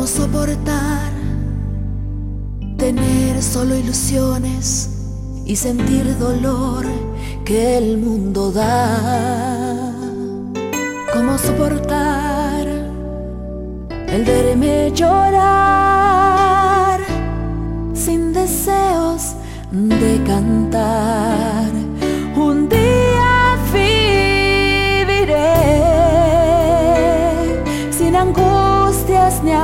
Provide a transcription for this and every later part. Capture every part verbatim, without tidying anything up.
soportar tener solo ilusiones y sentir dolor que el mundo da? ¿Cómo soportar el verme llorar sin deseos de cantar? Un día viviré sin angustias ni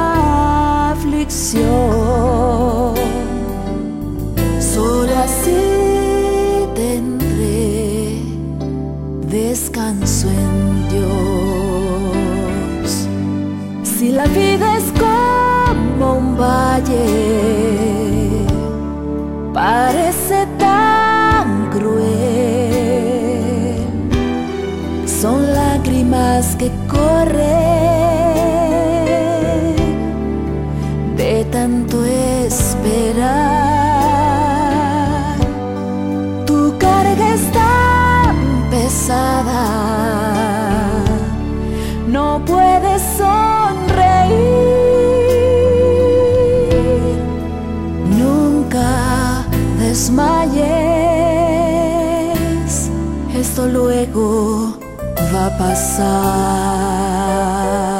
aflicción, solo así tendré descanso en Dios. Si la vida es como un valle, parece tan cruel, son lágrimas que corren de tanto esperar. Tu carga es tan pesada, no puedes sonreír. Nunca desmayes, esto luego va a pasar.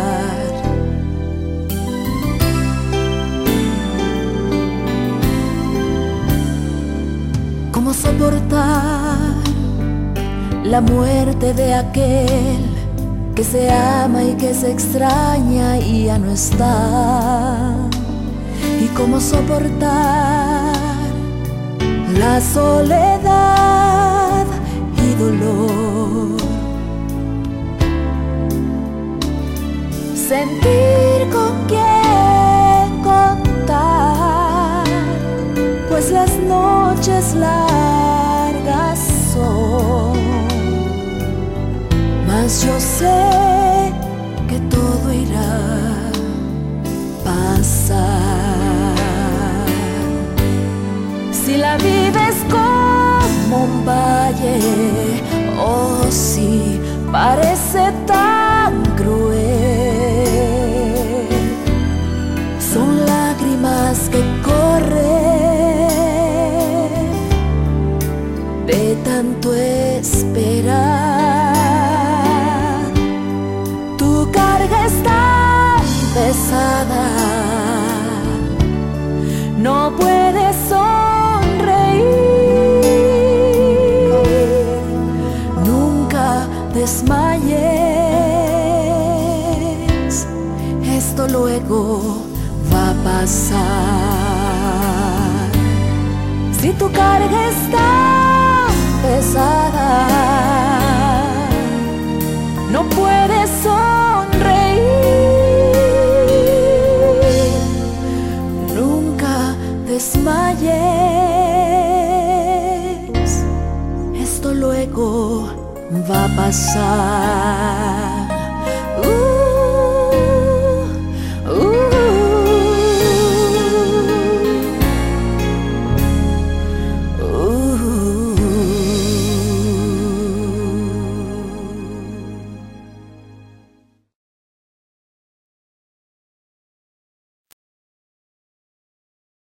¿Cómo soportar la muerte de aquel que se ama y que se extraña y ya no está? ¿Y cómo soportar la soledad y dolor? Sentir con quién contar, pues las noches largas son, mas yo sé que todo irá a pasar. Si la vida es como un valle, oh sí, parece tan cruel, son lágrimas que corren de tanto esperar. Tu carga es tan pesada, no puedes sonreír. Nunca desmayes, esto luego va a pasar. Si tu carga es tan pesada, no puedes sonreír. Nunca desmayes, esto luego va a pasar.